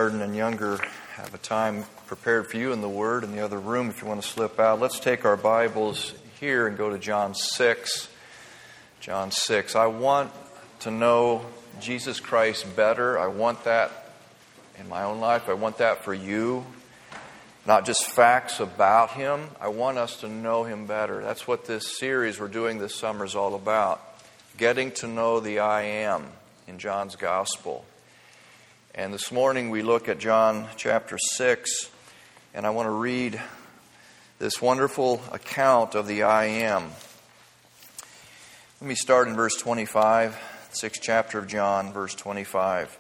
kindergarten and younger have a time prepared for you in the Word in the other room if you want to slip out. Let's take our Bibles here and go to John 6. John 6. I want to know Jesus Christ better. I want that in my own life. I want that for you. Not just facts about Him. I want us to know Him better. That's what this series we're doing this summer is all about. Getting to know the I Am in John's Gospel. And this morning we look at John chapter 6, and I want to read this wonderful account of the I Am. Let me start in verse 25, 6th chapter of John, verse 25.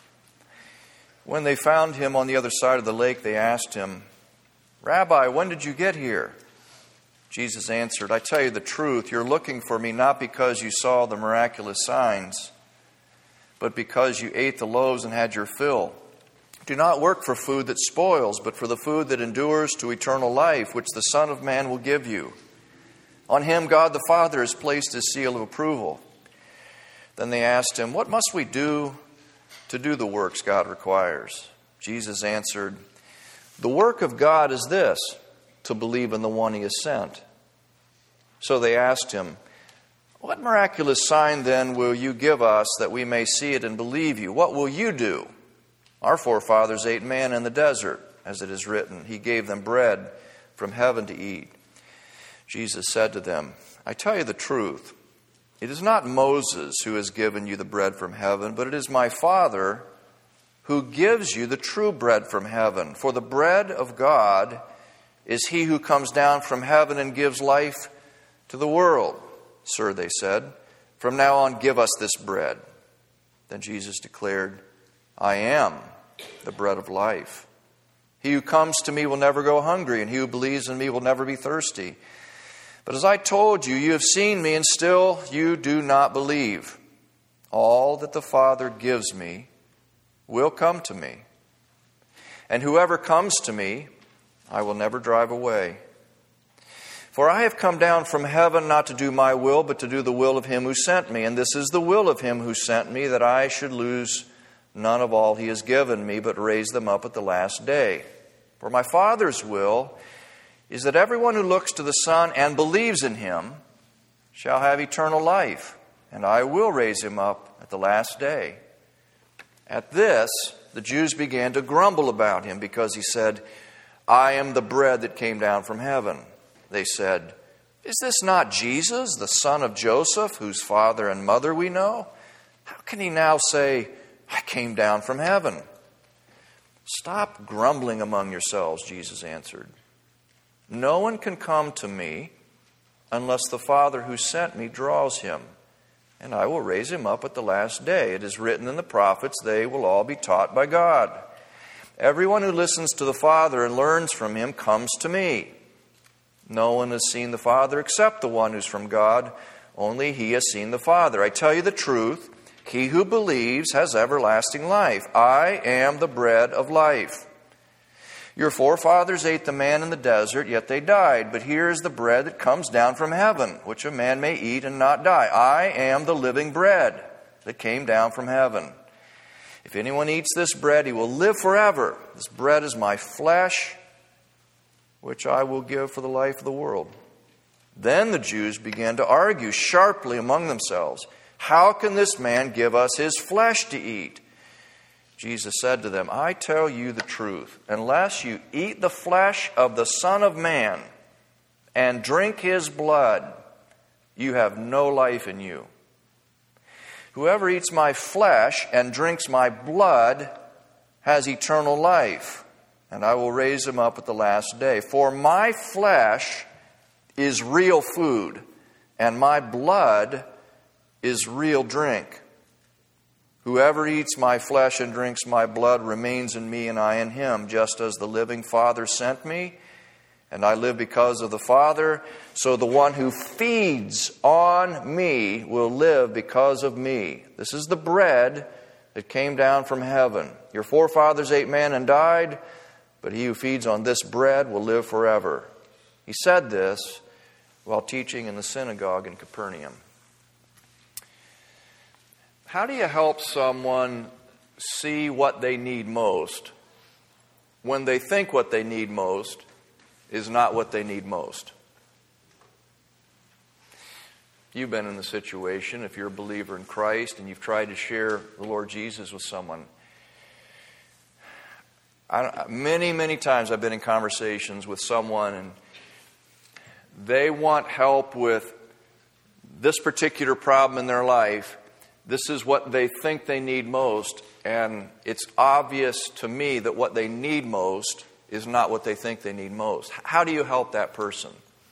When they found him on the other side of the lake, they asked him, "Rabbi, when did you get here?" Jesus answered, "I tell you the truth, you're looking for me not because you saw the miraculous signs, but because you ate the loaves and had your fill. Do not work for food that spoils, but for the food that endures to eternal life, which the Son of Man will give you. On him God the Father has placed his seal of approval." Then they asked him, "What must we do to do the works God requires?" Jesus answered, "The work of God is this, to believe in the one he has sent." So they asked him, "What miraculous sign then will you give us that we may see it and believe you? What will you do? Our forefathers ate manna in the desert, as it is written, he gave them bread from heaven to eat." Jesus said to them, "I tell you the truth. It is not Moses who has given you the bread from heaven, but it is my Father who gives you the true bread from heaven. For the bread of God is he who comes down from heaven and gives life to the world." "Sir," they said, "from now on give us this bread." Then Jesus declared, "I am the bread of life. He who comes to me will never go hungry, and he who believes in me will never be thirsty. But as I told you, you have seen me, and still you do not believe. All that the Father gives me will come to me. And whoever comes to me, I will never drive away. For I have come down from heaven not to do my will, but to do the will of him who sent me. And this is the will of him who sent me, that I should lose none of all he has given me, but raise them up at the last day. For my Father's will is that everyone who looks to the Son and believes in him shall have eternal life, and I will raise him up at the last day." At this, the Jews began to grumble about him, because he said, "I am the bread that came down from heaven." They said, "Is this not Jesus, the son of Joseph, whose father and mother we know? How can he now say, 'I came down from heaven'?" "Stop grumbling among yourselves," Jesus answered. "No one can come to me unless the Father who sent me draws him, and I will raise him up at the last day. It is written in the prophets, they will all be taught by God. Everyone who listens to the Father and learns from him comes to me. No one has seen the Father except the one who's from God. Only he has seen the Father. I tell you the truth, he who believes has everlasting life. I am the bread of life. Your forefathers ate the manna in the desert, yet they died. But here is the bread that comes down from heaven, which a man may eat and not die. I am the living bread that came down from heaven. If anyone eats this bread, he will live forever. This bread is my flesh, which I will give for the life of the world." Then the Jews began to argue sharply among themselves, "How can this man give us his flesh to eat?" Jesus said to them, "I tell you the truth, unless you eat the flesh of the Son of Man and drink his blood, you have no life in you. Whoever eats my flesh and drinks my blood has eternal life, and I will raise him up at the last day. For my flesh is real food, and my blood is real drink. Whoever eats my flesh and drinks my blood remains in me and I in him, just as the living Father sent me, and I live because of the Father, so the one who feeds on me will live because of me. This is the bread that came down from heaven. Your forefathers ate manna and died, but he who feeds on this bread will live forever." He said this while teaching in the synagogue in Capernaum. How do you help someone see what they need most when they think what they need most is not what they need most. You've been in the situation, if you're a believer in Christ and you've tried to share the Lord Jesus with someone. Many times I've been in conversations with someone and they want help with this particular problem in their life. This is what they think they need most, and it's obvious to me that what they need most is not what they think they need most. How do you help that person?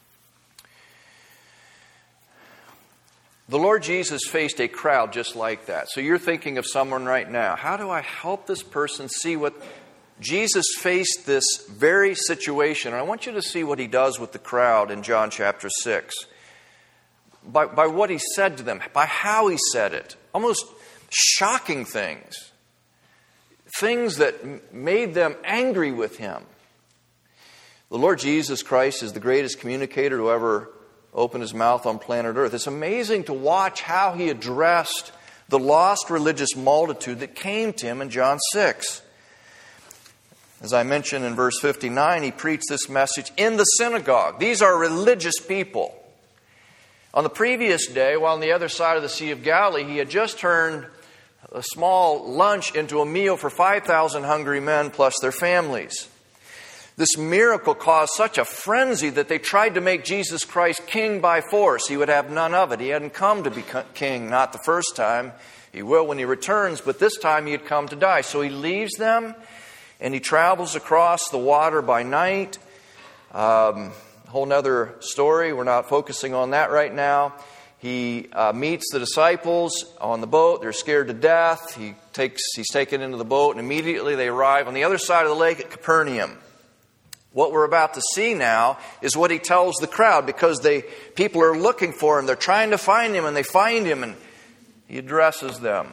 The Lord Jesus faced a crowd just like that. So you're thinking of someone right now. How do I help this person see what Jesus faced this very situation? And I want you to see what he does with the crowd in John chapter 6. By what he said to them, by how he said it. Almost shocking things. Things that made them angry with him. The Lord Jesus Christ is the greatest communicator to ever open his mouth on planet Earth. It's amazing to watch how he addressed the lost religious multitude that came to him in John 6. As I mentioned in verse 59, he preached this message in the synagogue. These are religious people. On the previous day, while on the other side of the Sea of Galilee, he had just turned a small lunch into a meal for 5,000 hungry men plus their families. This miracle caused such a frenzy that they tried to make Jesus Christ king by force. He would have none of it. He hadn't come to be king, not the first time. He will when he returns, but this time he had come to die. So he leaves them and he travels across the water by night. Whole nother story. We're not focusing on that right now. He meets the disciples on the boat. They're scared to death. He's taken into the boat, and immediately they arrive on the other side of the lake at Capernaum. What we're about to see now is what he tells the crowd, because people are looking for him. They're trying to find him, and they find him, and he addresses them.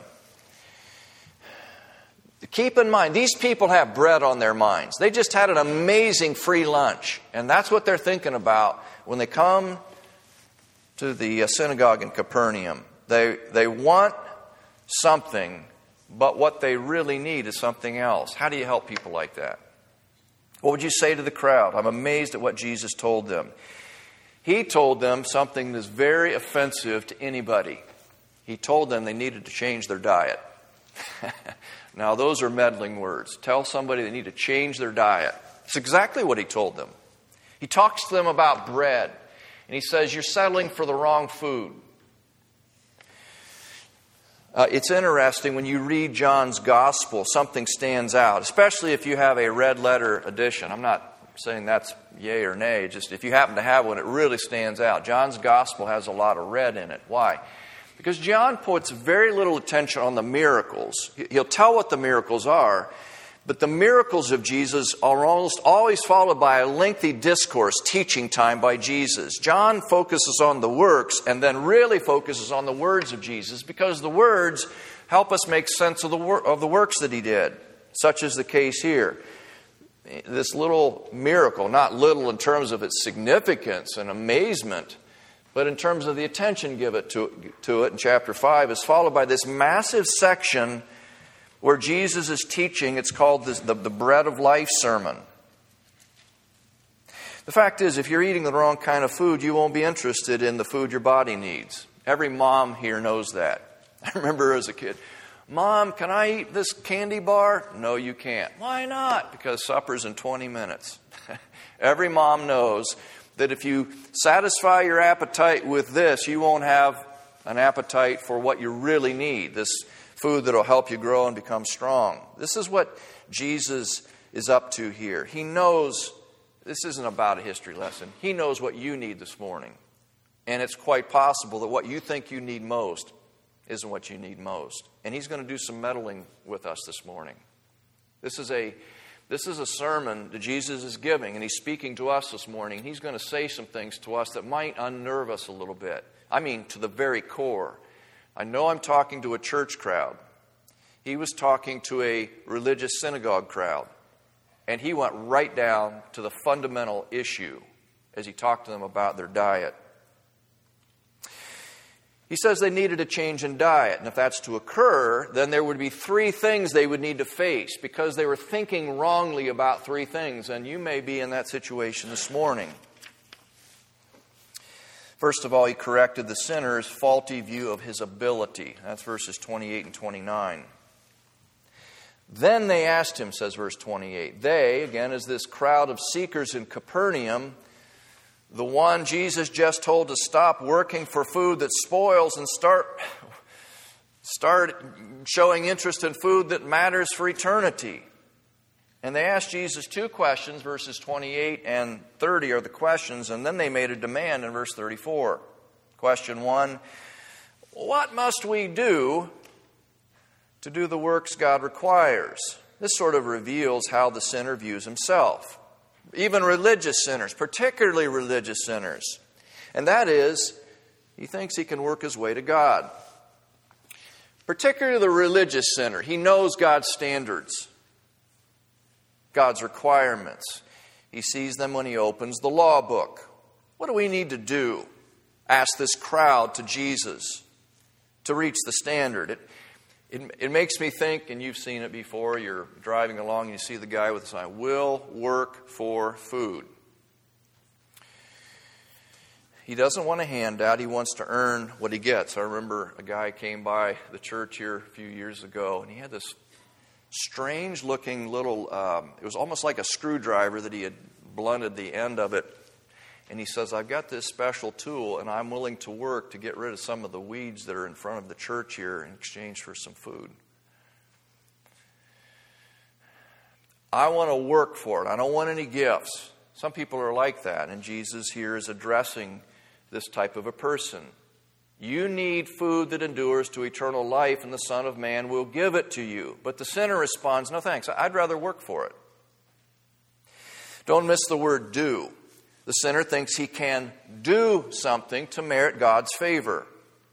Keep in mind, these people have bread on their minds. They just had an amazing free lunch, and that's what they're thinking about when they come to the synagogue in Capernaum. They want something, but what they really need is something else. How do you help people like that? What would you say to the crowd? I'm amazed at what Jesus told them. He told them something that's very offensive to anybody. He told them they needed to change their diet. Now, those are meddling words. Tell somebody they need to change their diet. It's exactly what he told them. He talks to them about bread, and he says, you're settling for the wrong food. It's interesting when you read John's Gospel, something stands out, especially if you have a red letter edition. I'm not saying that's yay or nay, just if you happen to have one, it really stands out. John's Gospel has a lot of red in it. Why? Because John puts very little attention on the miracles. He'll tell what the miracles are, but the miracles of Jesus are almost always followed by a lengthy discourse, teaching time by Jesus. John focuses on the works and then really focuses on the words of Jesus, because the words help us make sense of the works that he did, such as the case here. This little miracle, not little in terms of its significance and amazement, but in terms of the attention given to it in chapter 5, is followed by this massive section where Jesus is teaching. It's called the Bread of Life sermon. The fact is, if you're eating the wrong kind of food, you won't be interested in the food your body needs. Every mom here knows that. I remember as a kid, Mom, can I eat this candy bar? No, you can't. Why not? Because supper's in 20 minutes. Every mom knows that if you satisfy your appetite with this, you won't have an appetite for what you really need, this food that will help you grow and become strong. This is what Jesus is up to here. He knows this isn't about a history lesson. He knows what you need this morning. And it's quite possible that what you think you need most isn't what you need most. And he's going to do some meddling with us this morning. This is a sermon that Jesus is giving, and he's speaking to us this morning. He's going to say some things to us that might unnerve us a little bit. I mean, to the very core. I know I'm talking to a church crowd. He was talking to a religious synagogue crowd. And he went right down to the fundamental issue as he talked to them about their diet. He says they needed a change in diet. And if that's to occur, then there would be three things they would need to face because they were thinking wrongly about three things. And you may be in that situation this morning. First of all, he corrected the sinner's faulty view of his ability. That's verses 28 and 29. Then they asked him, says verse 28. They, again, is this crowd of seekers in Capernaum, the one Jesus just told to stop working for food that spoils and start showing interest in food that matters for eternity. And they asked Jesus two questions, verses 28 and 30 are the questions, and then they made a demand in verse 34. Question 1, what must we do to do the works God requires? This sort of reveals how the sinner views himself. Even religious sinners, particularly religious sinners. And that is, he thinks he can work his way to God. Particularly the religious sinner. He knows God's standards, God's requirements. He sees them when he opens the law book. What do we need to do? Ask this crowd to Jesus to reach the standard. It makes me think, and you've seen it before, you're driving along and you see the guy with the sign, will work for food. He doesn't want a handout, he wants to earn what he gets. I remember a guy came by the church here a few years ago, and he had this strange looking little, it was almost like a screwdriver that he had blunted the end of it. And he says, I've got this special tool, and I'm willing to work to get rid of some of the weeds that are in front of the church here in exchange for some food. I want to work for it. I don't want any gifts. Some people are like that, and Jesus here is addressing this type of a person. You need food that endures to eternal life, and the Son of Man will give it to you. But the sinner responds, no thanks, I'd rather work for it. Don't miss the word do. The sinner thinks he can do something to merit God's favor.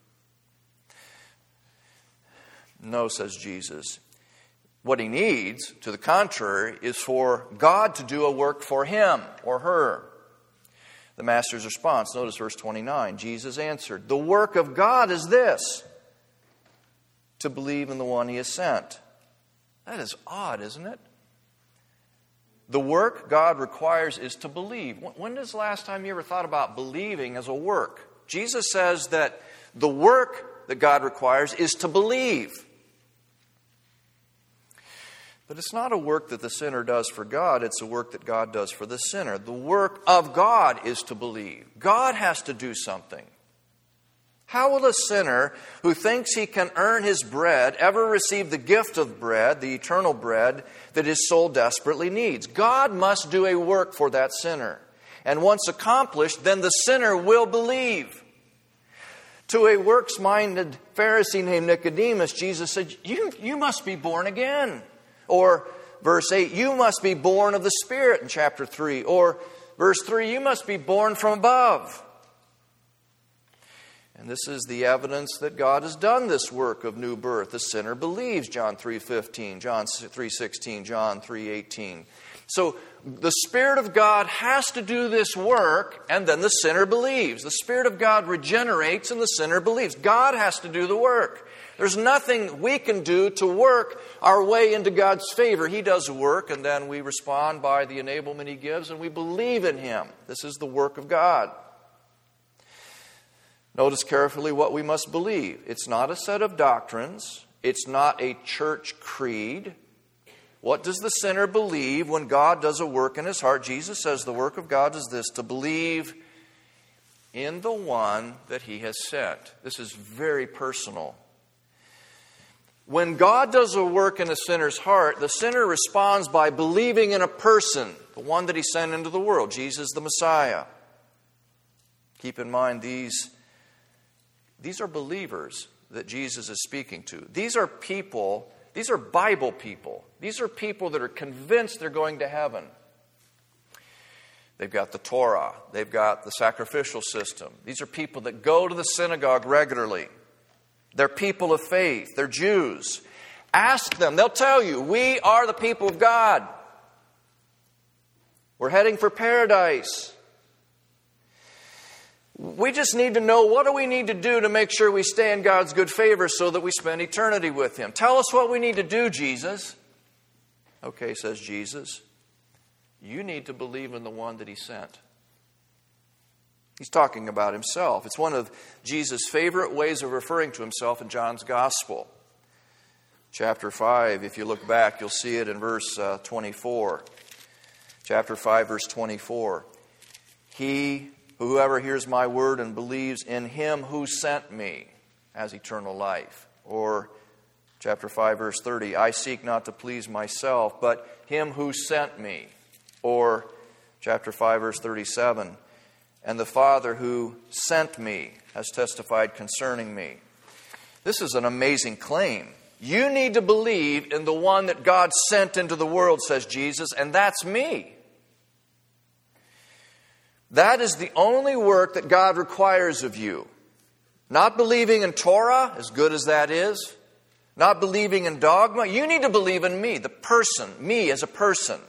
No, says Jesus. What he needs, to the contrary, is for God to do a work for him or her. The Master's response, notice verse 29. Jesus answered, the work of God is this, to believe in the one he has sent. That is odd, isn't it? The work God requires is to believe. When is the last time you ever thought about believing as a work? Jesus says that the work that God requires is to believe. But it's not a work that the sinner does for God, it's a work that God does for the sinner. The work of God is to believe. God has to do something. How will a sinner who thinks he can earn his bread ever receive the gift of bread, the eternal bread, that his soul desperately needs? God must do a work for that sinner. And once accomplished, then the sinner will believe. To a works-minded Pharisee named Nicodemus, Jesus said, you must be born again. Or verse 8, you must be born of the Spirit in chapter 3. Or verse 3, you must be born from above. And this is the evidence that God has done this work of new birth. The sinner believes, John 3:15, John 3:16, John 3:18. So the Spirit of God has to do this work, and then the sinner believes. The Spirit of God regenerates, and the sinner believes. God has to do the work. There's nothing we can do to work our way into God's favor. He does the work, and then we respond by the enablement He gives, and we believe in Him. This is the work of God. Notice carefully what we must believe. It's not a set of doctrines. It's not a church creed. What does the sinner believe when God does a work in his heart? Jesus says the work of God is this, to believe in the one that He has sent. This is very personal. When God does a work in a sinner's heart, the sinner responds by believing in a person, the one that He sent into the world, Jesus the Messiah. Keep in mind, these are believers that Jesus is speaking to. These are people, these are Bible people. These are people that are convinced they're going to heaven. They've got the Torah. They've got the sacrificial system. These are people that go to the synagogue regularly. They're people of faith. They're Jews. Ask them. They'll tell you, we are the people of God. We're heading for paradise. We just need to know, what do we need to do to make sure we stay in God's good favor so that we spend eternity with Him? Tell us what we need to do, Jesus. Okay, says Jesus, you need to believe in the one that He sent. He's talking about Himself. It's one of Jesus' favorite ways of referring to Himself in John's Gospel. Chapter 5, if you look back, you'll see it in verse 24. Chapter 5, verse 24. Whoever hears my word and believes in Him who sent me has eternal life. Or chapter 5, verse 30. I seek not to please myself, but Him who sent me. Or chapter 5, verse 37. And the Father who sent me has testified concerning me. This is an amazing claim. You need to believe in the one that God sent into the world, says Jesus, and that's me. That is the only work that God requires of you. Not believing in Torah, as good as that is. Not believing in dogma. You need to believe in me, the person, me as a person.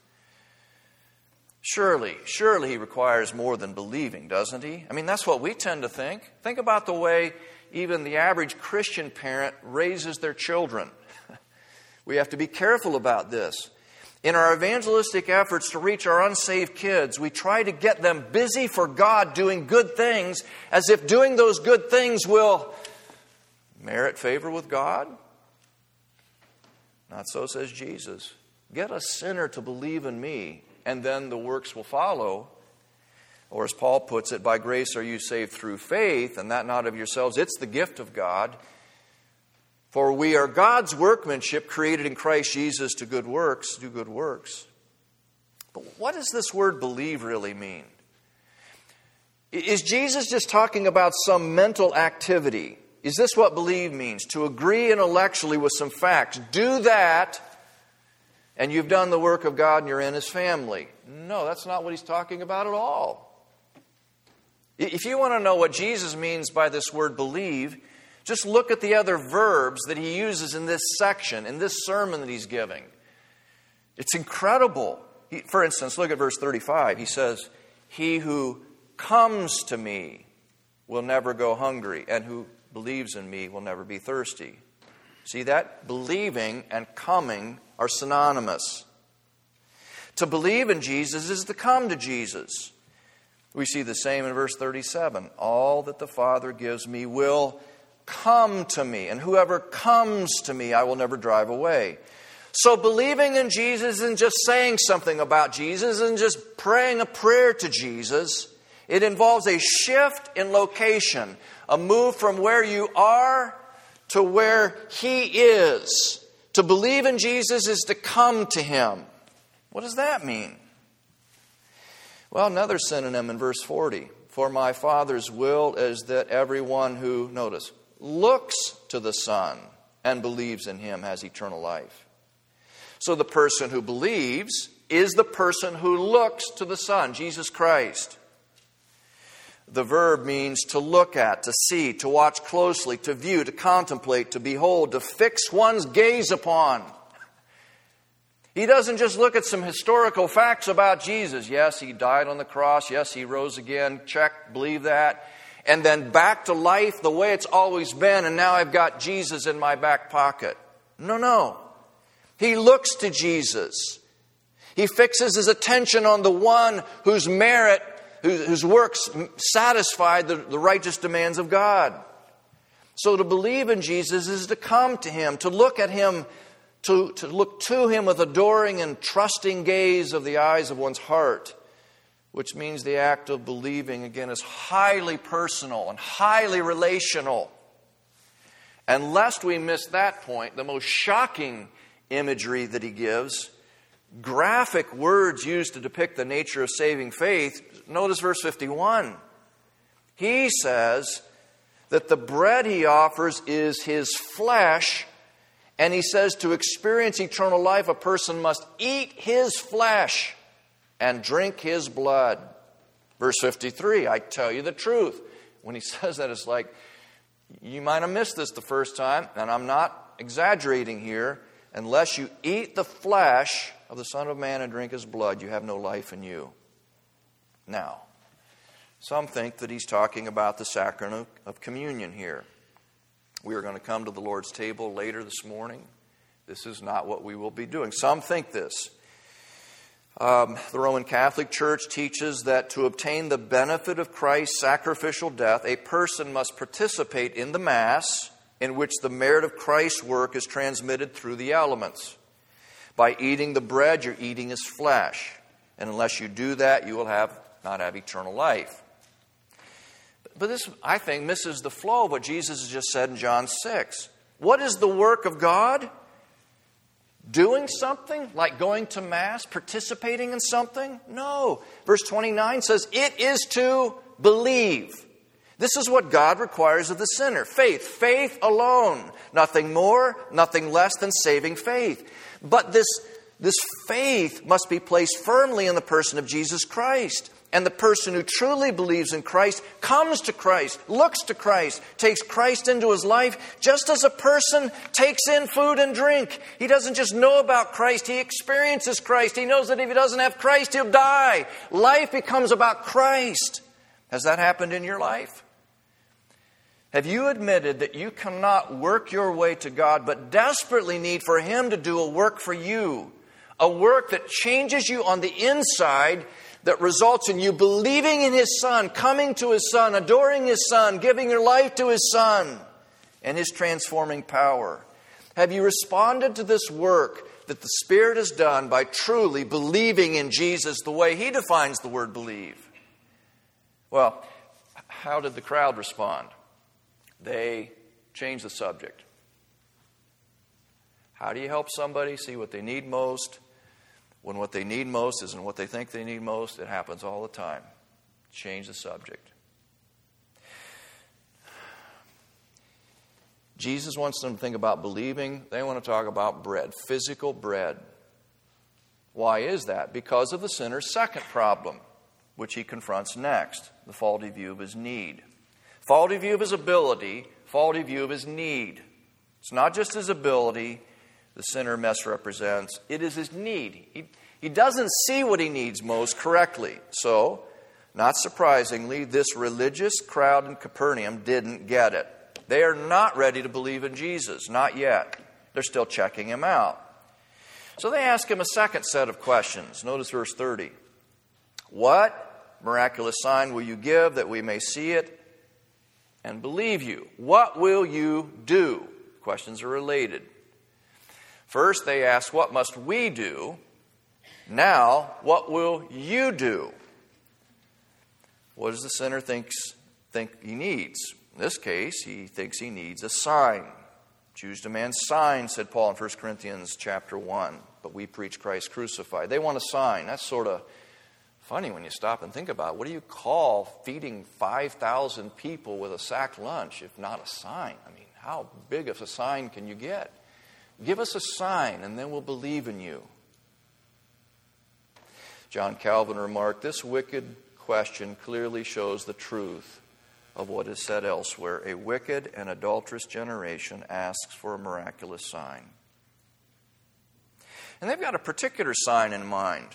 Surely He requires more than believing, doesn't He? I mean, that's what we tend to think. Think about the way even the average Christian parent raises their children. We have to be careful about this. In our evangelistic efforts to reach our unsaved kids, we try to get them busy for God doing good things, as if doing those good things will merit favor with God. Not so, says Jesus. Get a sinner to believe in me, and then the works will follow. Or as Paul puts it, by grace are you saved through faith, and that not of yourselves. It's the gift of God. For we are God's workmanship, created in Christ Jesus to good works, do good works. But what does this word believe really mean? Is Jesus just talking about some mental activity? Is this what believe means? To agree intellectually with some facts. Do that, and you've done the work of God and you're in His family. No, that's not what He's talking about at all. If you want to know what Jesus means by this word believe, just look at the other verbs that He uses in this section, in this sermon that He's giving. It's incredible. For instance, look at verse 35. He says, he who comes to me will never go hungry, and who believes in me will never be thirsty. See that? Believing and coming are synonymous. To believe in Jesus is to come to Jesus. We see the same in verse 37. All that the Father gives me will come to me, and whoever comes to me I will never drive away. So believing in Jesus isn't just saying something about Jesus and just praying a prayer to Jesus. It involves a shift in location, a move from where you are to where He is. To believe in Jesus is to come to Him. What does that mean? Well, another synonym in verse 40. For my Father's will is that everyone who, notice, looks to the Son and believes in Him has eternal life. So the person who believes is the person who looks to the Son, Jesus Christ. The verb means to look at, to see, to watch closely, to view, to contemplate, to behold, to fix one's gaze upon. He doesn't just look at some historical facts about Jesus. Yes, He died on the cross. Yes, He rose again. Check, believe that. And then back to life the way it's always been, and now I've got Jesus in my back pocket. No. He looks to Jesus. He fixes his attention on the one whose merit, whose works satisfy the righteous demands of God. So to believe in Jesus is to come to Him, to look at Him, to look to Him with adoring and trusting gaze of the eyes of one's heart, which means the act of believing, again, is highly personal and highly relational. And lest we miss that point, the most shocking imagery that He gives, graphic words used to depict the nature of saving faith, notice verse 51. He says that the bread He offers is His flesh. And He says to experience eternal life, a person must eat His flesh and drink His blood. Verse 53, I tell you the truth. When He says that, it's like, you might have missed this the first time, and I'm not exaggerating here. Unless you eat the flesh of the Son of Man and drink His blood, you have no life in you. Now, Some think that he's talking about the sacrament of communion here. We are going to come to the Lord's table later this morning. This is not what we will be doing. Some think this. The Roman Catholic Church teaches that to obtain the benefit of Christ's sacrificial death, a person must participate in the Mass, in which the merit of Christ's work is transmitted through the elements. By eating the bread, you're eating his flesh. And unless you do that, you will not have eternal life. But this, I think, misses the flow of what Jesus has just said in John 6. What is the work of God? Doing something, like going to Mass, participating in something? No. Verse 29 says, it is to believe. This is what God requires of the sinner. Faith. Faith alone. Nothing more, nothing less than saving faith. But this faith must be placed firmly in the person of Jesus Christ. And the person who truly believes in Christ comes to Christ, looks to Christ, takes Christ into his life, just as a person takes in food and drink. He doesn't just know about Christ, he experiences Christ. He knows that if he doesn't have Christ, he'll die. Life becomes about Christ. Has that happened in your life? Have you admitted that you cannot work your way to God, but desperately need for him to do a work for you? A work that changes you on the inside, that results in you believing in his Son, coming to his Son, adoring his Son, giving your life to his Son, and his transforming power. Have you responded to this work that the Spirit has done by truly believing in Jesus the way he defines the word believe? Well, how did the crowd respond? They changed the subject. How do you help somebody see what they need most? When what they need most isn't what they think they need most, it happens all the time. Change the subject. Jesus wants them to think about believing. They want to talk about bread, physical bread. Why is that? Because of the sinner's second problem, which he confronts next, the faulty view of his need. Faulty view of his ability, faulty view of his need. It's not just his ability the sinner misrepresents, it is his need. He doesn't see what he needs most correctly. So, not surprisingly, this religious crowd in Capernaum didn't get it. They are not ready to believe in Jesus, not yet. They're still checking him out. So they ask him a second set of questions. Notice verse 30. What miraculous sign will you give that we may see it and believe you? What will you do? Questions are related. First, they ask, what must we do? Now, what will you do? What does the sinner think he needs? In this case, he thinks he needs a sign. Choose to man's sign, said Paul in 1 Corinthians chapter 1. But we preach Christ crucified. They want a sign. That's sort of funny when you stop and think about it. What do you call feeding 5,000 people with a sack lunch if not a sign? I mean, how big of a sign can you get? Give us a sign and then we'll believe in you. John Calvin remarked, this wicked question clearly shows the truth of what is said elsewhere. A wicked and adulterous generation asks for a miraculous sign. And they've got a particular sign in mind.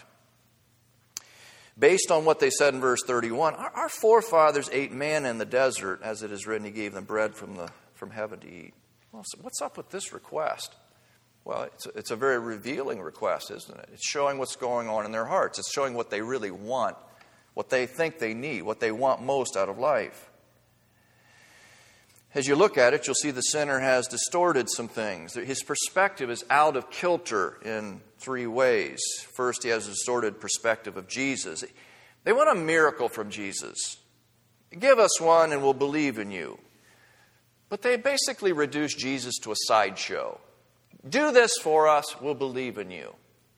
Based on what they said in verse 31, our forefathers ate manna in the desert, as it is written, he gave them bread from heaven to eat. Well, so what's up with this request? Well, it's a very revealing request, isn't it? It's showing what's going on in their hearts. It's showing what they really want, what they think they need, what they want most out of life. As you look at it, you'll see the sinner has distorted some things. His perspective is out of kilter in three ways. First, he has a distorted perspective of Jesus. They want a miracle from Jesus. Give us one and we'll believe in you. But they basically reduce Jesus to a sideshow. Do this for us, we'll believe in you.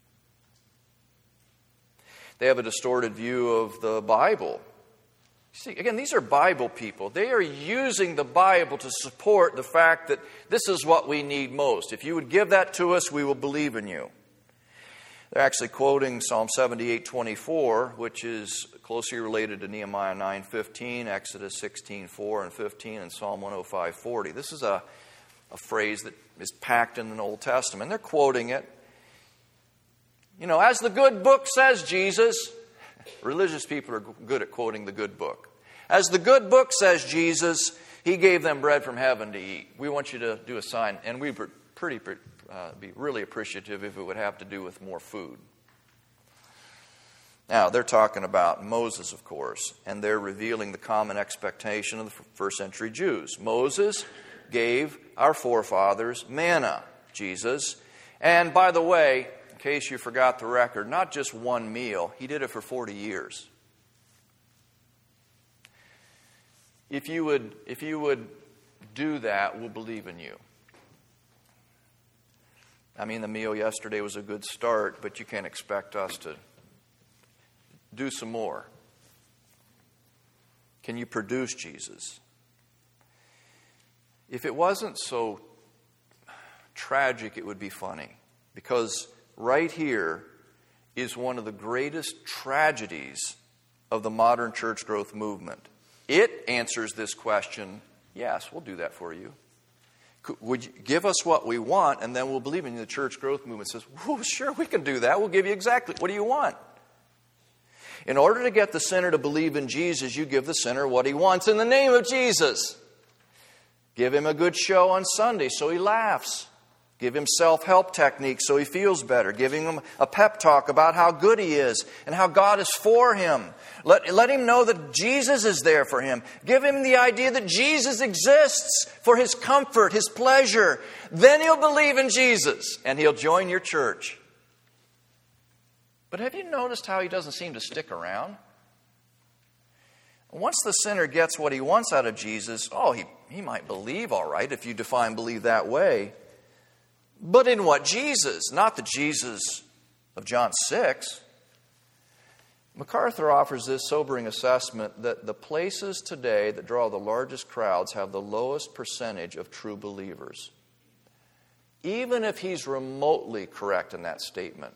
They have a distorted view of the Bible. See, again, these are Bible people. They are using the Bible to support the fact that this is what we need most. If you would give that to us, we will believe in you. They're actually quoting Psalm 78:24, which is closely related to Nehemiah 9:15, Exodus 16:4 and 15, and Psalm 105:40. This is a phrase that is packed in the Old Testament. They're quoting it. You know, as the good book says, Jesus. Religious people are good at quoting the good book. As the good book says, Jesus, He gave them bread from heaven to eat. We want you to do a sign, and we'd be really appreciative if it would have to do with more food. Now, they're talking about Moses, of course, and they're revealing the common expectation of the first century Jews. Moses gave our forefathers manna, Jesus. And by the way, in case you forgot the record, not just one meal, He did it for 40 years. If you would do that, we'll believe in you. I mean, the meal yesterday was a good start, but you can't expect us to do some more. Can you produce Jesus? If it wasn't so tragic, it would be funny. Because right here is one of the greatest tragedies of the modern church growth movement. It answers this question, yes, we'll do that for you. Would you give us what we want, and then we'll believe in you? The church growth movement says, well, sure, we can do that. We'll give you exactly. What do you want? In order to get the sinner to believe in Jesus, you give the sinner what he wants in the name of Jesus. Give him a good show on Sunday so he laughs. Give him self-help techniques so he feels better. Giving him a pep talk about how good he is and how God is for him. Let him know that Jesus is there for him. Give him the idea that Jesus exists for his comfort, his pleasure. Then he'll believe in Jesus and he'll join your church. But have you noticed how he doesn't seem to stick around? Once the sinner gets what he wants out of Jesus, he might believe all right if you define believe that way. But in what Jesus? Not the Jesus of John 6. MacArthur offers this sobering assessment that the places today that draw the largest crowds have the lowest percentage of true believers. Even if he's remotely correct in that statement,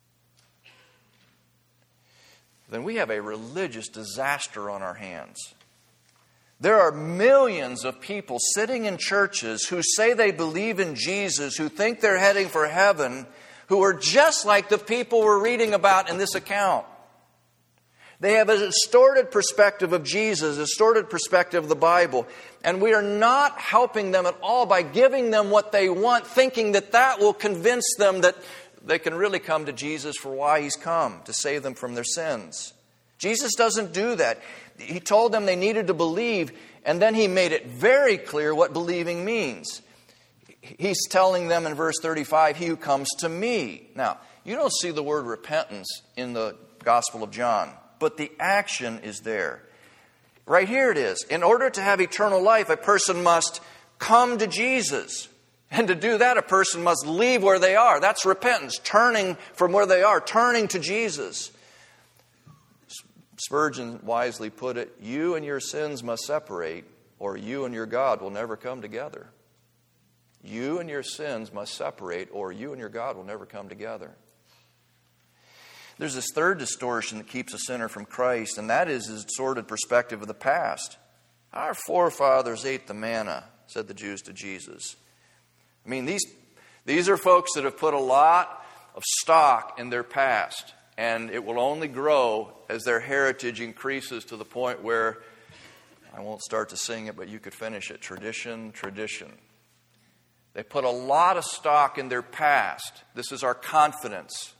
then we have a religious disaster on our hands. There are millions of people sitting in churches who say they believe in Jesus, who think they're heading for heaven, who are just like the people we're reading about in this account. They have a distorted perspective of Jesus, a distorted perspective of the Bible, and we are not helping them at all by giving them what they want, thinking that that will convince them that they can really come to Jesus for why He's come, to save them from their sins. Jesus doesn't do that. He told them they needed to believe, and then He made it very clear what believing means. He's telling them in verse 35, he who comes to me. Now, you don't see the word repentance in the Gospel of John, but the action is there. Right here it is. In order to have eternal life, a person must come to Jesus. And to do that, a person must leave where they are. That's repentance, turning from where they are, turning to Jesus. Spurgeon wisely put it, you and your sins must separate, or you and your God will never come together. You and your sins must separate, or you and your God will never come together. There's this third distortion that keeps a sinner from Christ, and that is his distorted perspective of the past. Our forefathers ate the manna, said the Jews to Jesus. I mean, these are folks that have put a lot of stock in their past, and it will only grow as their heritage increases to the point where, I won't start to sing it, but you could finish it, tradition, tradition. They put a lot of stock in their past. This is our confidence.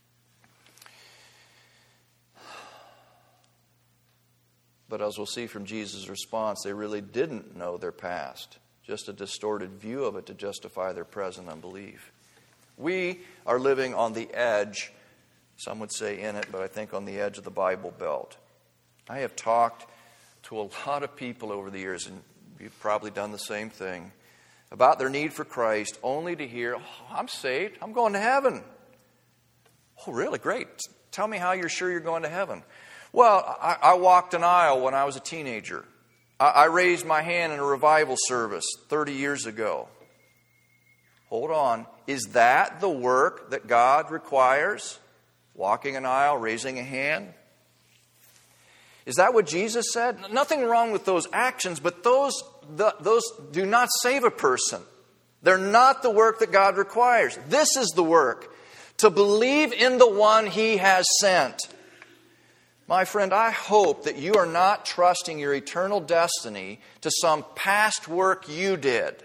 But as we'll see from Jesus' response, they really didn't know their past. Just a distorted view of it to justify their present unbelief. We are living on the edge, some would say in it, but I think on the edge of the Bible Belt. I have talked to a lot of people over the years, and you've probably done the same thing, about their need for Christ, only to hear, I'm saved, I'm going to heaven. Oh, really? Great. Tell me how you're sure you're going to heaven. Well, I walked an aisle when I was a teenager. I raised my hand in a revival service 30 years ago. Hold on. Is that the work that God requires? Walking an aisle, raising a hand? Is that what Jesus said? Nothing wrong with those actions, but those do not save a person. They're not the work that God requires. This is the work, to believe in the one He has sent. My friend, I hope that you are not trusting your eternal destiny to some past work you did.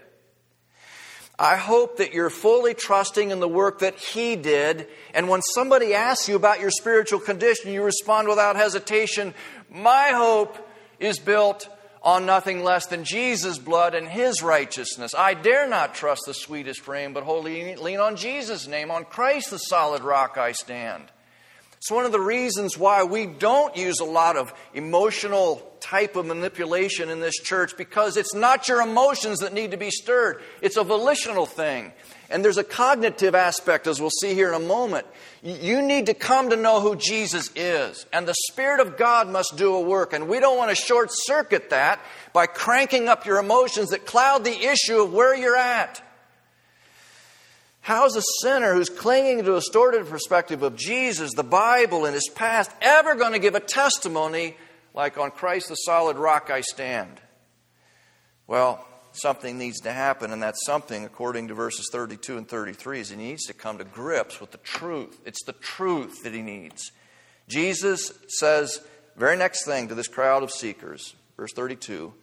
I hope that you're fully trusting in the work that He did, and when somebody asks you about your spiritual condition, you respond without hesitation, my hope is built on nothing less than Jesus' blood and His righteousness. I dare not trust the sweetest frame, but wholly lean on Jesus' name. On Christ the solid rock I stand. It's one of the reasons why we don't use a lot of emotional type of manipulation in this church, because it's not your emotions that need to be stirred. It's a volitional thing. And there's a cognitive aspect, as we'll see here in a moment. You need to come to know who Jesus is. And the Spirit of God must do a work. And we don't want to short-circuit that by cranking up your emotions that cloud the issue of where you're at. How is a sinner who's clinging to a distorted perspective of Jesus, the Bible, and his past ever going to give a testimony like on Christ the solid rock I stand? Well, something needs to happen, and that something, according to verses 32 and 33, is he needs to come to grips with the truth. It's the truth that he needs. Jesus says, very next thing to this crowd of seekers, verse 32,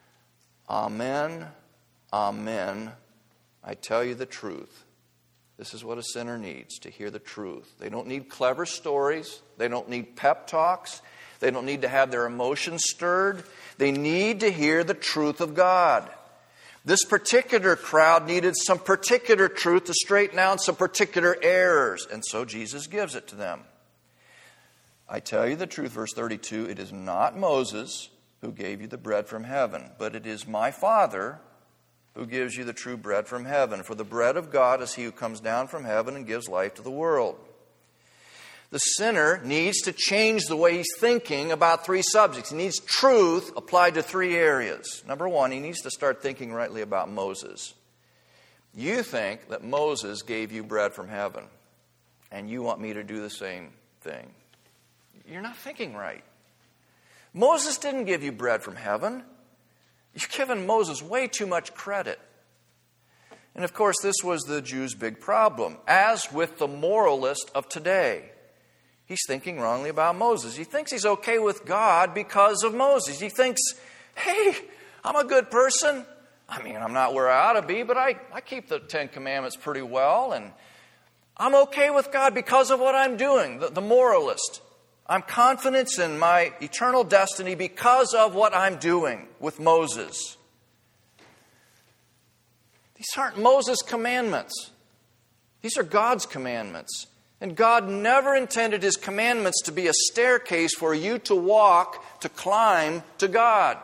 Amen, amen, I tell you the truth. This is what a sinner needs, to hear the truth. They don't need clever stories. They don't need pep talks. They don't need to have their emotions stirred. They need to hear the truth of God. This particular crowd needed some particular truth to straighten out some particular errors, and so Jesus gives it to them. I tell you the truth, verse 32, it is not Moses who gave you the bread from heaven, but it is my Father who gives you the true bread from heaven. For the bread of God is he who comes down from heaven and gives life to the world. The sinner needs to change the way he's thinking about three subjects. He needs truth applied to three areas. Number one, he needs to start thinking rightly about Moses. You think that Moses gave you bread from heaven, and you want me to do the same thing. You're not thinking right. Moses didn't give you bread from heaven. You've given Moses way too much credit. And of course, this was the Jews' big problem, as with the moralist of today. He's thinking wrongly about Moses. He thinks he's okay with God because of Moses. He thinks, hey, I'm a good person. I mean, I'm not where I ought to be, but I keep the Ten Commandments pretty well, and I'm okay with God because of what I'm doing, the moralist. I'm confident in my eternal destiny because of what I'm doing with Moses. These aren't Moses' commandments. These are God's commandments. And God never intended His commandments to be a staircase for you to walk, to climb to God.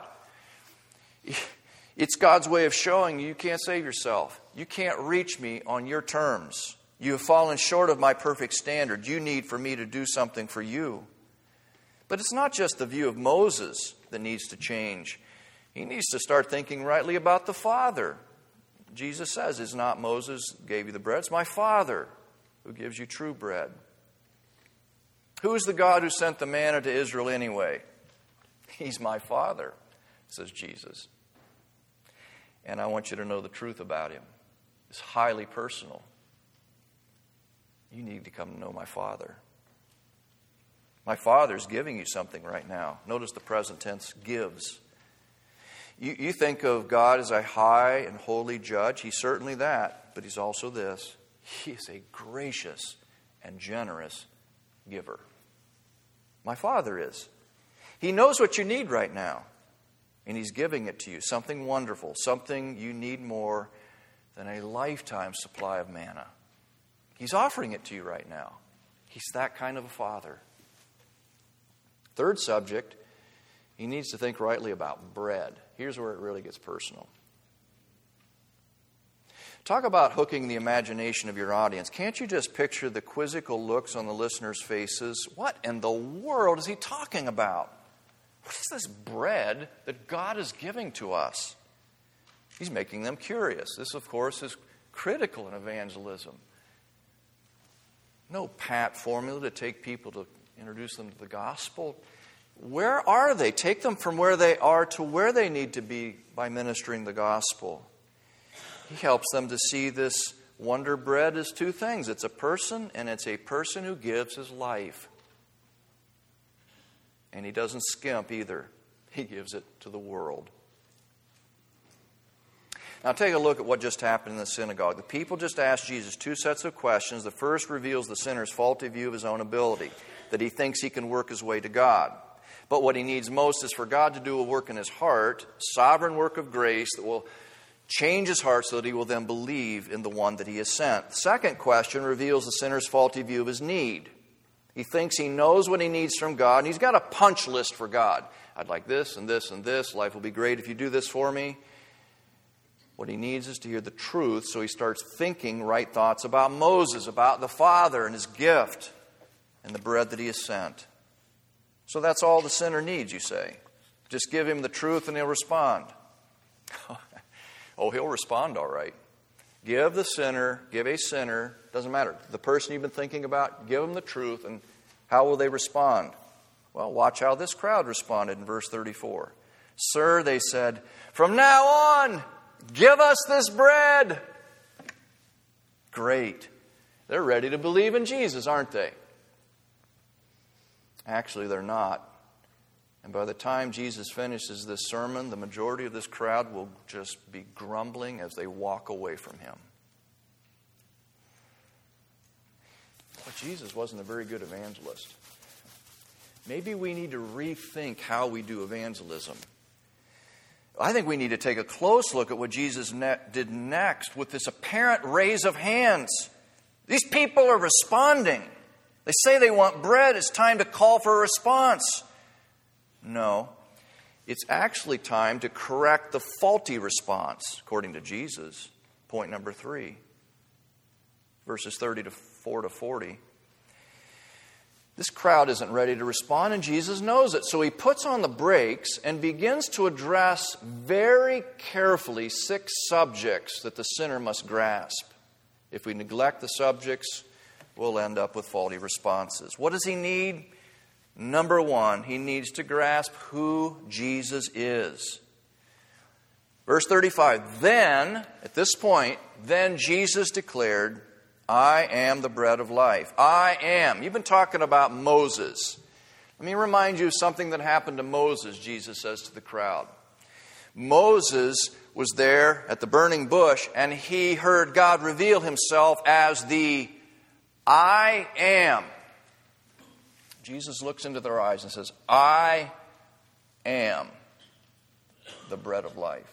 It's God's way of showing you can't save yourself. You can't reach me on your terms. You have fallen short of my perfect standard. You need for me to do something for you. But it's not just the view of Moses that needs to change. He needs to start thinking rightly about the Father. Jesus says, it's not Moses who gave you the bread, it's my Father who gives you true bread. Who's the God who sent the manna to Israel anyway? He's my Father, says Jesus. And I want you to know the truth about Him. It's highly personal. You need to come to know my Father. My Father's giving you something right now. Notice the present tense, gives. You think of God as a high and holy judge. He's certainly that, but He's also this. He is a gracious and generous giver. My Father is. He knows what you need right now, and He's giving it to you. Something wonderful, something you need more than a lifetime supply of manna. He's offering it to you right now. He's that kind of a Father. Third subject, he needs to think rightly about bread. Here's where it really gets personal. Talk about hooking the imagination of your audience. Can't you just picture the quizzical looks on the listeners' faces? What in the world is he talking about? What is this bread that God is giving to us? He's making them curious. This, of course, is critical in evangelism. No pat formula to take people to introduce them to the gospel. Where are they? Take them from where they are to where they need to be by ministering the gospel. He helps them to see this wonder bread as two things. It's a person, and it's a person who gives his life. And he doesn't skimp either. He gives it to the world. Now take a look at what just happened in the synagogue. The people just asked Jesus two sets of questions. The first reveals the sinner's faulty view of his own ability, that he thinks he can work his way to God. But what he needs most is for God to do a work in his heart, sovereign work of grace that will change his heart so that he will then believe in the one that he has sent. The second question reveals the sinner's faulty view of his need. He thinks he knows what he needs from God, and he's got a punch list for God. I'd like this and this and this. Life will be great if you do this for me. What he needs is to hear the truth, so he starts thinking right thoughts about Moses, about the Father and his gift, and the bread that he has sent. So that's all the sinner needs, you say. Just give him the truth and he'll respond. Oh, he'll respond all right. Give a sinner, doesn't matter, the person you've been thinking about, give them the truth, and how will they respond? Well, watch how this crowd responded in verse 34. Sir, they said, from now on, give us this bread. Great. They're ready to believe in Jesus, aren't they? Actually, they're not. And by the time Jesus finishes this sermon, the majority of this crowd will just be grumbling as they walk away from him. But Jesus wasn't a very good evangelist. Maybe we need to rethink how we do evangelism. I think we need to take a close look at what Jesus did next with this apparent raise of hands. These people are responding. They say they want bread. It's time to call for a response. No, it's actually time to correct the faulty response, according to Jesus. Point number 3, verses 34 to 40. This crowd isn't ready to respond, and Jesus knows it. So he puts on the brakes and begins to address very carefully 6 subjects that the sinner must grasp. If we neglect the subjects, we'll end up with faulty responses. What does he need? Number 1, he needs to grasp who Jesus is. Verse 35, then, at this point, then Jesus declared, I am the bread of life. I am. You've been talking about Moses. Let me remind you of something that happened to Moses, Jesus says to the crowd. Moses was there at the burning bush, and he heard God reveal himself as the I am. Jesus looks into their eyes and says, I am the bread of life.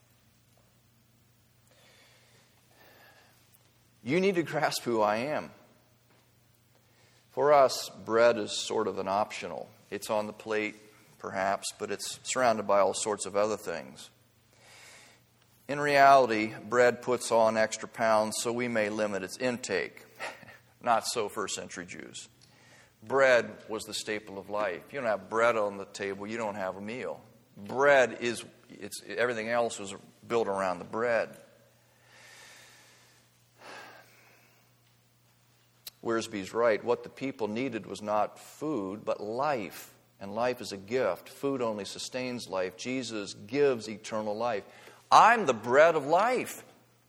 You need to grasp who I am. For us, bread is sort of an optional. It's on the plate, perhaps, but it's surrounded by all sorts of other things. In reality, bread puts on extra pounds, so we may limit its intake. Not so first century Jews. Bread was the staple of life. If you don't have bread on the table, you don't have a meal. Bread is, everything else was built around the bread. Wiersbe's right. What the people needed was not food, but life. And life is a gift. Food only sustains life. Jesus gives eternal life. I'm the bread of life.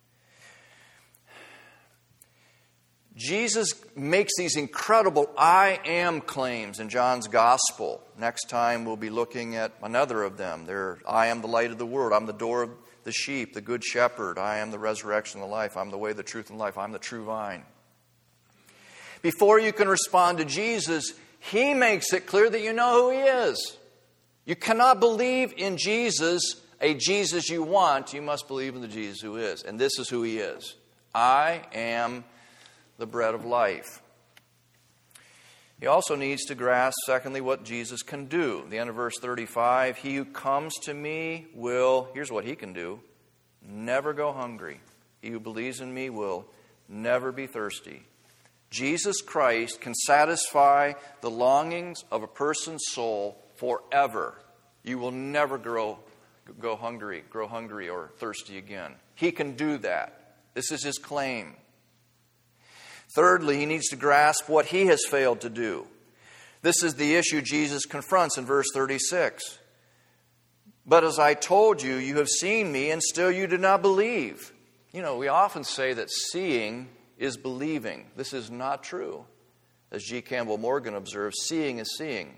Jesus makes these incredible I am claims in John's Gospel. Next time we'll be looking at another of them. I am the light of the world. I'm the door of the sheep, the good shepherd. I am the resurrection and the life. I'm the way, the truth, and life. I'm the true vine. Before you can respond to Jesus, he makes it clear that you know who he is. You cannot believe in Jesus, a Jesus you want. You must believe in the Jesus who is. And this is who he is. I am the bread of life. He also needs to grasp, secondly, what Jesus can do. The end of verse 35, he who comes to me will, here's what he can do, never go hungry. He who believes in me will never be thirsty. Jesus Christ can satisfy the longings of a person's soul forever. You will never grow hungry or thirsty again. He can do that. This is his claim. Thirdly, he needs to grasp what he has failed to do. This is the issue Jesus confronts in verse 36. But as I told you, you have seen me, and still you do not believe. You know, we often say that seeing is believing. This is not true. As G. Campbell Morgan observes, seeing is seeing.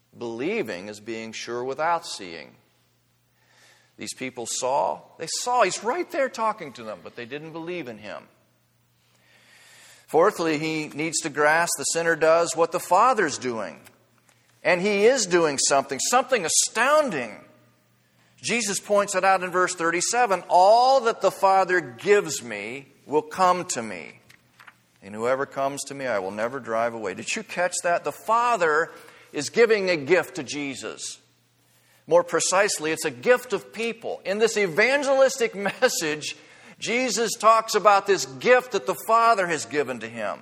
Believing is being sure without seeing. These people saw. They saw. He's right there talking to them, but they didn't believe in him. Fourthly, he needs to grasp, the sinner does, what the Father's doing. And he is doing something astounding. Jesus points it out in verse 37. All that the Father gives me will come to me. And whoever comes to me, I will never drive away. Did you catch that? The Father is giving a gift to Jesus. More precisely, it's a gift of people. In this evangelistic message, Jesus talks about this gift that the Father has given to him.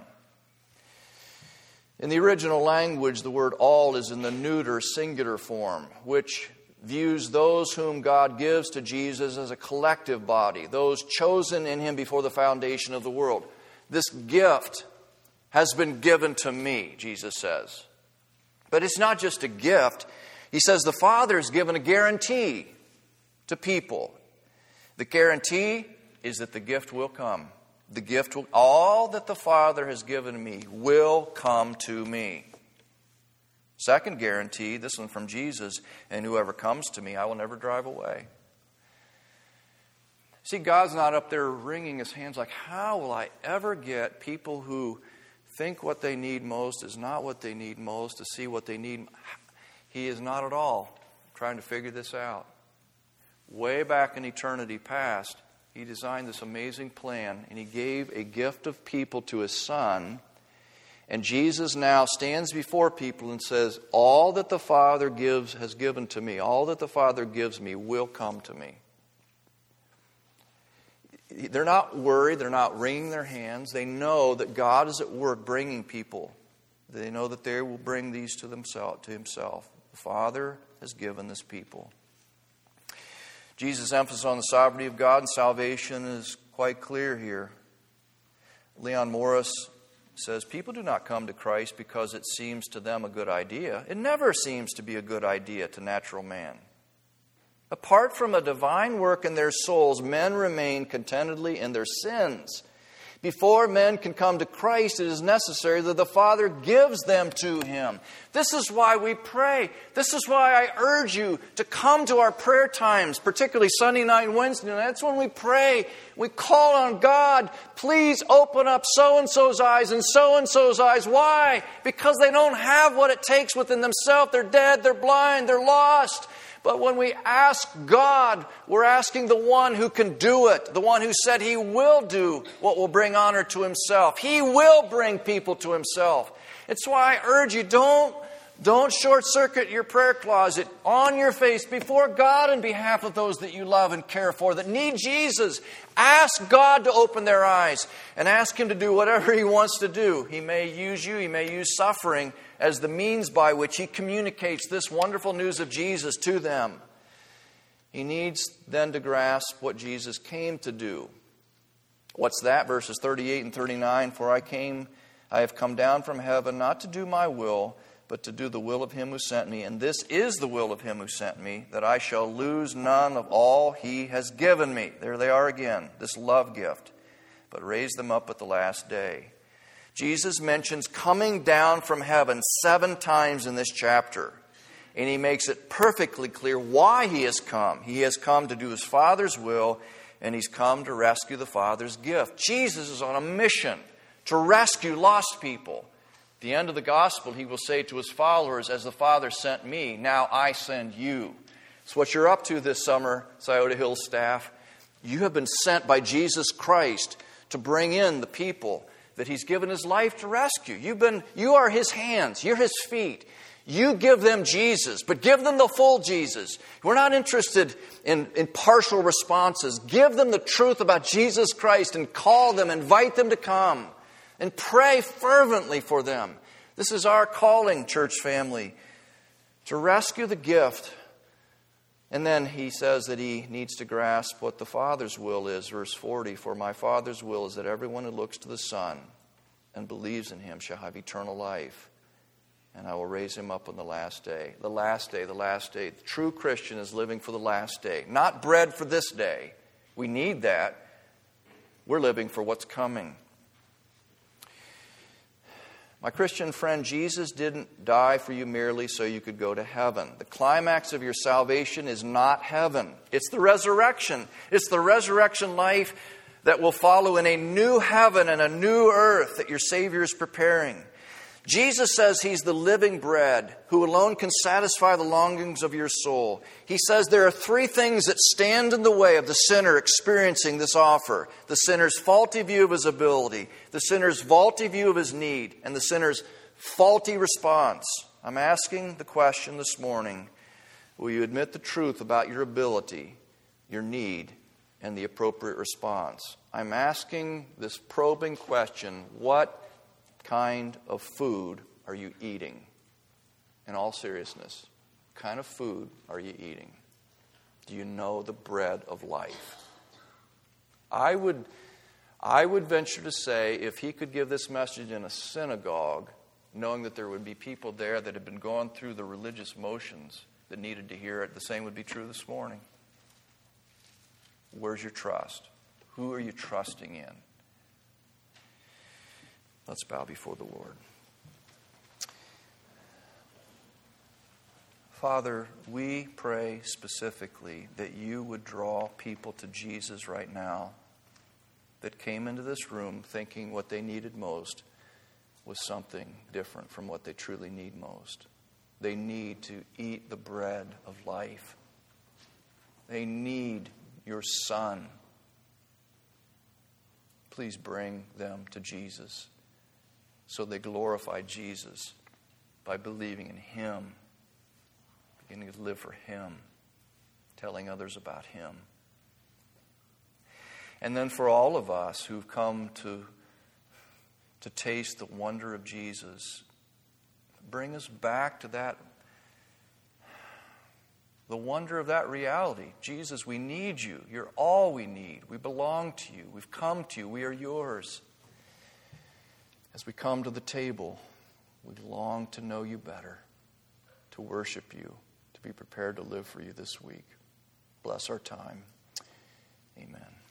In the original language, the word all is in the neuter singular form, which views those whom God gives to Jesus as a collective body, those chosen in him before the foundation of the world. This gift has been given to me, Jesus says. But it's not just a gift. He says the Father has given a guarantee to people. The guarantee is that the gift will come. The gift will, all that the Father has given me will come to me. Second guarantee, this one from Jesus, and whoever comes to me, I will never drive away. See, God's not up there wringing his hands like, how will I ever get people who think what they need most is not what they need most to see what they need? He is not at all trying to figure this out. Way back in eternity past, he designed this amazing plan, and he gave a gift of people to his Son. And Jesus now stands before people and says, all that the Father has given to me, all that the Father gives me will come to me. They're not worried. They're not wringing their hands. They know that God is at work bringing people. They know that they will bring these to himself. The Father has given this people. Jesus' emphasis on the sovereignty of God and salvation is quite clear here. Leon Morris says, people do not come to Christ because it seems to them a good idea. It never seems to be a good idea to natural man. Apart from a divine work in their souls, men remain contentedly in their sins. Before men can come to Christ, it is necessary that the Father gives them to him. This is why we pray. This is why I urge you to come to our prayer times, particularly Sunday night and Wednesday night. That's when we pray. We call on God, please open up so-and-so's eyes and so-and-so's eyes. Why? Because they don't have what it takes within themselves. They're dead, they're blind, they're lost. But when we ask God, we're asking the one who can do it, the one who said he will do what will bring honor to himself. He will bring people to himself. It's why I urge you, don't short-circuit your prayer closet on your face before God in behalf of those that you love and care for, that need Jesus. Ask God to open their eyes and ask him to do whatever he wants to do. He may use you, he may use suffering as the means by which he communicates this wonderful news of Jesus to them. He needs then to grasp what Jesus came to do. What's that? Verses 38 and 39. For I have come down from heaven not to do my will, but to do the will of him who sent me. And this is the will of him who sent me, that I shall lose none of all he has given me. There they are again, this love gift. But raise them up at the last day. Jesus mentions coming down from heaven 7 times in this chapter. And he makes it perfectly clear why he has come. He has come to do his Father's will, and he's come to rescue the Father's gift. Jesus is on a mission to rescue lost people. At the end of the gospel, he will say to his followers, as the Father sent me, now I send you. It's what you're up to this summer, Scioto Hills staff. You have been sent by Jesus Christ to bring in the people that he's given his life to rescue. You are his hands. You're his feet. You give them Jesus, but give them the full Jesus. We're not interested in partial responses. Give them the truth about Jesus Christ and call them, invite them to come, and pray fervently for them. This is our calling, church family, to rescue the gift. And then he says that he needs to grasp what the Father's will is. Verse 40, for my Father's will is that everyone who looks to the Son and believes in him shall have eternal life. And I will raise him up on the last day. The last day, the last day. The true Christian is living for the last day. Not bread for this day. We need that. We're living for what's coming. My Christian friend, Jesus didn't die for you merely so you could go to heaven. The climax of your salvation is not heaven. It's the resurrection. It's the resurrection life that will follow in a new heaven and a new earth that your Savior is preparing. Jesus says He's the living bread who alone can satisfy the longings of your soul. He says there are three things that stand in the way of the sinner experiencing this offer. The sinner's faulty view of his ability, the sinner's faulty view of his need, and the sinner's faulty response. I'm asking the question this morning, will you admit the truth about your ability, your need, and the appropriate response? I'm asking this probing question, what kind of food are you eating? In all seriousness, what kind of food are you eating? Do you know the bread of life? I would venture to say if he could give this message in a synagogue, knowing that there would be people there that had been going through the religious motions that needed to hear it, the same would be true this morning. Where's your trust? Who are you trusting in? Let's bow before the Lord. Father, we pray specifically that you would draw people to Jesus right now that came into this room thinking what they needed most was something different from what they truly need most. They need to eat the bread of life. They need your Son. Please bring them to Jesus so they glorify Jesus by believing in Him, beginning to live for Him, telling others about Him. And then for all of us who've come to taste the wonder of Jesus, bring us back to that, the wonder of that reality. Jesus, we need you. You're all we need. We belong to you. We've come to you. We are yours. As we come to the table, we long to know you better, to worship you, to be prepared to live for you this week. Bless our time. Amen.